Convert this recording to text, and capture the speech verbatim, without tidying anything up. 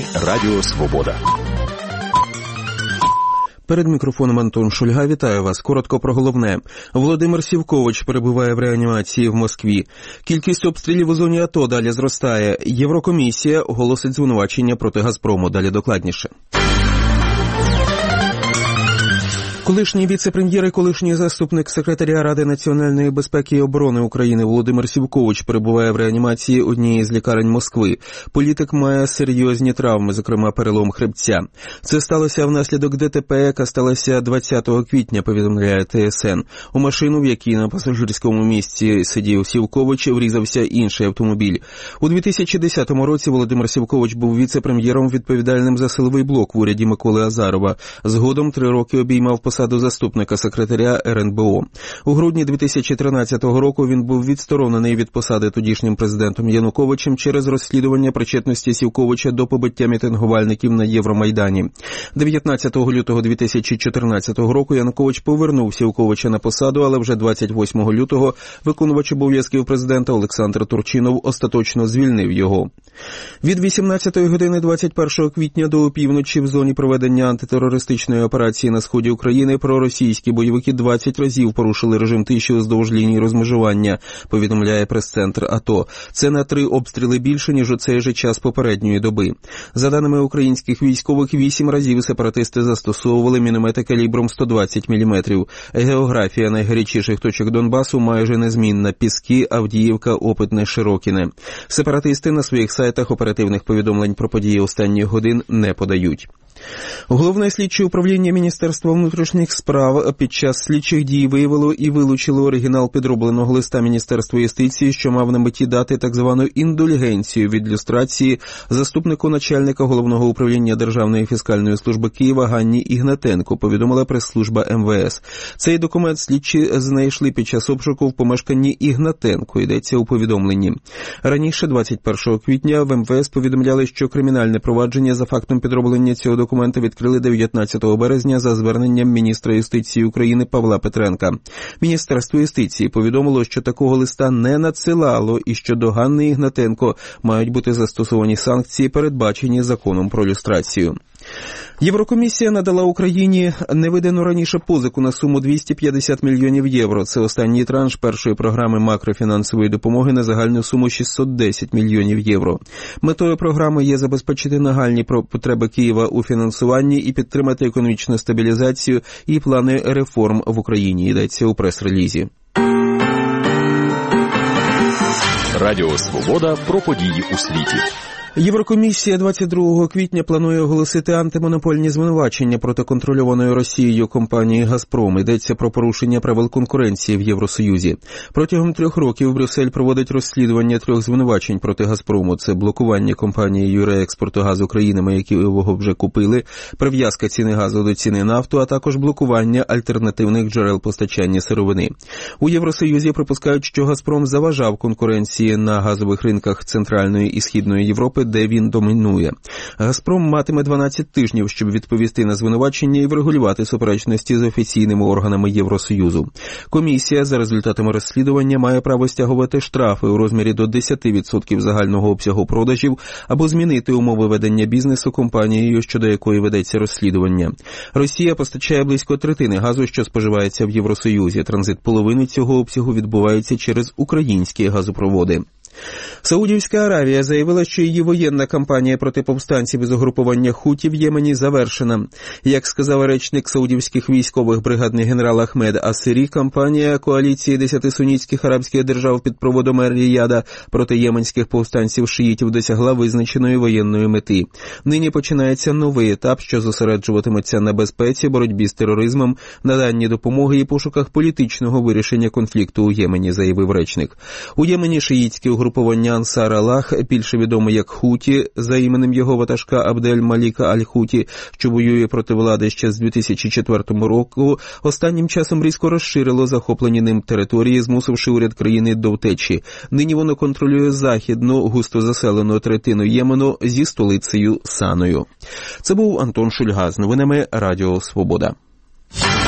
Новини Радіо Свобода. Перед мікрофоном Антон Шульга. Вітаю вас. Коротко про головне. Володимир Сівкович перебуває в реанімації в Москві. Кількість обстрілів у зоні АТО далі зростає. Єврокомісія оголосить звинувачення проти «Газпрому». Далі докладніше. Колишній віце-прем'єр і колишній заступник секретаря Ради національної безпеки і оборони України Володимир Сівкович перебуває в реанімації однієї з лікарень Москви. Політик має серйозні травми, зокрема перелом хребця. Це сталося внаслідок ДТП, яка сталася двадцятого квітня, повідомляє ТСН. У машину, в якій на пасажирському місці сидів Сівкович, врізався інший автомобіль. У дві тисячі десятому році Володимир Сівкович був віце-прем'єром, відповідальним за силовий блок в уряді Миколи Азарова. Згодом три роки обіймав посаду заступника секретаря ер ен бе о. У грудні дві тисячі тринадцятого року він був відсторонений від посади тодішнім президентом Януковичем через розслідування причетності Сівковича до побиття мітингувальників на Євромайдані. дев'ятнадцятого лютого дві тисячі чотирнадцятого року Янукович повернув Сівковича на посаду, але вже двадцять восьмого лютого виконувач обов'язків президента Олександр Турчинов остаточно звільнив його. Від вісімнадцятої години двадцять першого квітня до опівночі в зоні проведення антитерористичної операції на сході України проросійські бойовики двадцять разів порушили режим тиші уздовж лінії розмежування, повідомляє прес-центр АТО. Це на три обстріли більше, ніж у цей же час попередньої доби. За даними українських військових, вісім разів сепаратисти застосовували міномети калібром сто двадцять міліметрів. Географія найгарячіших точок Донбасу майже незмінна: Піски, Авдіївка, Опитне, Широкіне. Сепаратисти на своїх сайтах оперативних повідомлень про події останніх годин не подають. Головне слідче управління Міністерства внутрішніх справ під час слідчих дій виявило і вилучило оригінал підробленого листа Міністерства юстиції, що мав на меті дати так звану індульгенцію від люстрації заступнику начальника Головного управління Державної фіскальної служби Києва Ганні Ігнатенко, повідомила прес-служба ем ве ес. Цей документ слідчі знайшли під час обшуку в помешканні Ігнатенко, йдеться у повідомленні. Раніше, двадцять першого квітня, в ем ве ес повідомляли, що кримінальне провадження за фактом підроблення цього документа Документи відкрили дев'ятнадцятого березня за зверненням міністра юстиції України Павла Петренка. Міністерство юстиції повідомило, що такого листа не надсилало і що до Ганни Ігнатенко мають бути застосовані санкції, передбачені законом про люстрацію. Єврокомісія надала Україні невидану раніше позику на суму двісті п'ятдесят мільйонів євро. Це останній транш першої програми макрофінансової допомоги на загальну суму шістсот десять мільйонів євро. Метою програми є забезпечити нагальні потреби Києва у фінансуванні і підтримати економічну стабілізацію і плани реформ в Україні, йдеться у прес-релізі. Радіо Свобода про події у світі. Єврокомісія двадцять другого квітня планує оголосити антимонопольні звинувачення проти контрольованої Росією компанії «Газпром». Йдеться про порушення правил конкуренції в Євросоюзі. Протягом трьох років Брюссель проводить розслідування трьох звинувачень проти «Газпрому». Це блокування компанією реекспорту газу країнами, які його вже купили, прив'язка ціни газу до ціни нафту, а також блокування альтернативних джерел постачання сировини. У Євросоюзі припускають, що «Газпром» заважав конкуренції на газових ринках Центральної і Східної Європи, де він домінує. «Газпром» матиме дванадцять тижнів, щоб відповісти на звинувачення і врегулювати суперечності з офіційними органами Євросоюзу. Комісія за результатами розслідування має право стягувати штрафи у розмірі до десять відсотків загального обсягу продажів або змінити умови ведення бізнесу компанією, щодо якої ведеться розслідування. Росія постачає близько третини газу, що споживається в Євросоюзі. Транзит половини цього обсягу відбувається через українські газопроводи. Саудівська Аравія заявила, що її воєнна кампанія проти повстанців із угрупування Хуті в Ємені завершена. Як сказав речник саудівських військових бригадний генерал Ахмед Асирі, кампанія коаліції десяти сунітських арабських держав під проводом Ер-Ріяда проти єменських повстанців-шиїтів досягла визначеної воєнної мети. Нині починається новий етап, що зосереджуватиметься на безпеці, боротьбі з тероризмом, наданні допомоги і пошуках політичного вирішення конфлікту у Ємені, заявив речник. У Ємені шиїтське угруповання Ансар Аллах, більше відоме як Хуті, за іменем його ватажка Абдель Маліка Аль-Хуті, що воює проти влади ще з дві тисячі четвертого року, останнім часом різко розширило захоплені ним території, змусивши уряд країни до втечі. Нині воно контролює західну, густо заселену третину Ємену зі столицею Саною. Це був Антон Шульга з новинами Радіо Свобода.